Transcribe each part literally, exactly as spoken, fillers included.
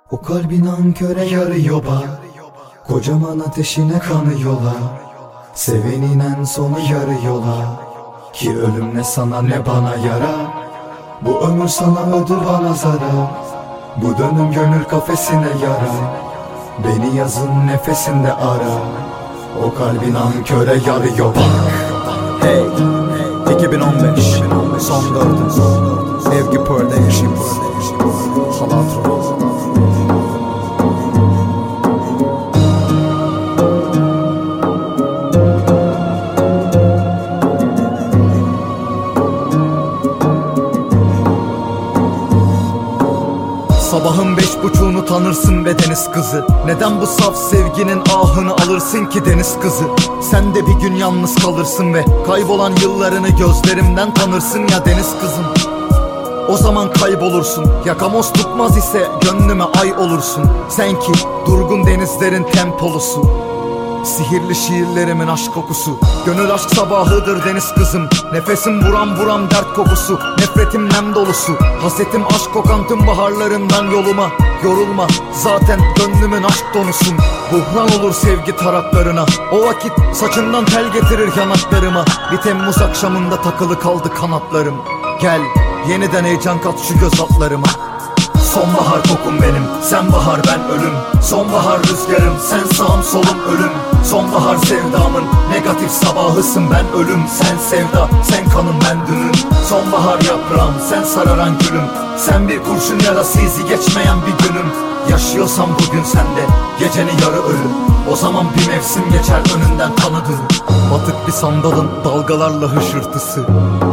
O kalbin anköre yarıyor bak, kocaman ateşine kanıyorlar. Sevenin en sonu yarıyorlar. Ki ölüm ne sana ne bana yara. Bu ömür sana ödül bana zarar. Bu dönüm gönül kafesine yara. Beni yazın nefesinde ara. O kalbin anköre yarıyor bak. Hey, iki bin on beş son dördü Evgi Production Halatro. Sabahın beş buçuğunu tanırsın be deniz kızı. Neden bu saf sevginin ahını alırsın ki deniz kızı? Sen de bir gün yalnız kalırsın ve kaybolan yıllarını gözlerimden tanırsın ya deniz kızım. O zaman kaybolursun. Yakamoz tutmaz ise gönlüme ay olursun. Sen ki durgun denizlerin tempolusu. Sihirli şiirlerimin aşk kokusu. Gönül aşk sabahıdır deniz kızım. Nefesim buram buram dert kokusu. Nefretim nem dolusu. Hasetim aşk kokan tüm baharlarından yoluma. Yorulma zaten gönlümün aşk donusun. Buhran olur sevgi taraklarına. O vakit saçından tel getirir yanaklarıma. Bir Temmuz akşamında takılı kaldı kanatlarım. Gel yeniden heyecan kat şu göz altlarıma. Sonbahar kokun benim, sen bahar ben ölüm. Sonbahar rüzgarım, sen sağım solum ölüm. Sonbahar sevdamın negatif sabahısın ben ölüm. Sen sevda, sen kanım ben dünüm. Sonbahar yaprağım, sen sararan gülüm. Sen bir kurşun yarası izi geçmeyen bir günüm. Yaşıyorsam bugün sende, gecenin yarı ölüm. O zaman bir mevsim geçer önünden tanıdığım. Batık bir sandalın dalgalarla hışırtısı.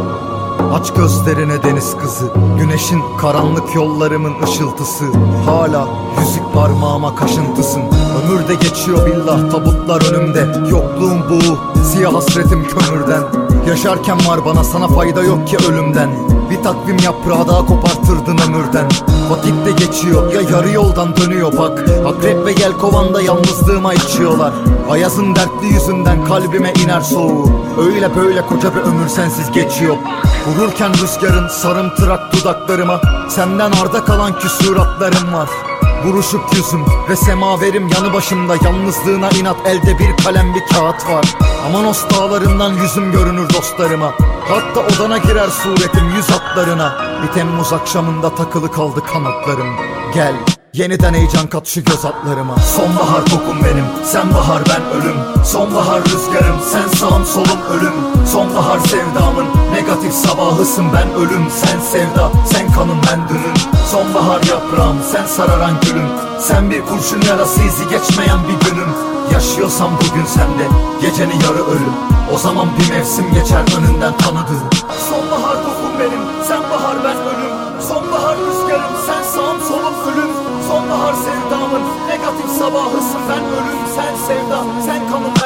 Aç gözlerine deniz kızı. Güneşin karanlık yollarımın ışıltısı. Hala yüzük parmağıma kaşıntısın. Ömür de geçiyor billah tabutlar önümde. Yokluğum bu siyah hasretim kömürden. Yaşarken var bana sana fayda yok ki ölümden. Bir takvim yaprağı daha kopartırdın ömürden. Vakit de geçiyor ya yarı yoldan dönüyor bak. Akrep ve yelkovanda yalnızlığıma içiyorlar. Ayazın dertli yüzünden kalbime iner soğuğu. Öyle böyle koca bir ömür sensiz geçiyor. Vururken rüzgarın sarımtırak dudaklarıma. Senden arda kalan küsuratlarım var. Buruşuk yüzüm ve semaverim yanı başımda. Yalnızlığına inat elde bir kalem bir kağıt var. Amanos dağlarından yüzüm görünür dostlarıma. Hatta odana girer suretim yüz hatlarına. Bir Temmuz akşamında takılı kaldı kanatlarım. Gel yeniden heyecan kat şu göz altlarıma. Sonbahar kokun benim, sen bahar ben ölüm. Sonbahar rüzgarım, sen sağım solum ölüm. Sonbahar sevdamın negatif sabahısın ben ölüm. Sen sevda, sen kanım ben dünüm. Sonbahar yaprağım, sen sararan gülüm. Sen bir kurşun yarası izi geçmeyen bir günüm. Yaşıyorsam bugün sende, gecenin yarı ölüm. O zaman bir mevsim geçer önünden tanıdığım. Sonbahar kokun benim, sen bahar ben ölüm. Sonbahar rüzgarım, sen sağım solum ölüm. Sonbahar sevdamın negatif sabahısın ben ölüm. Sen sevda, sen kanım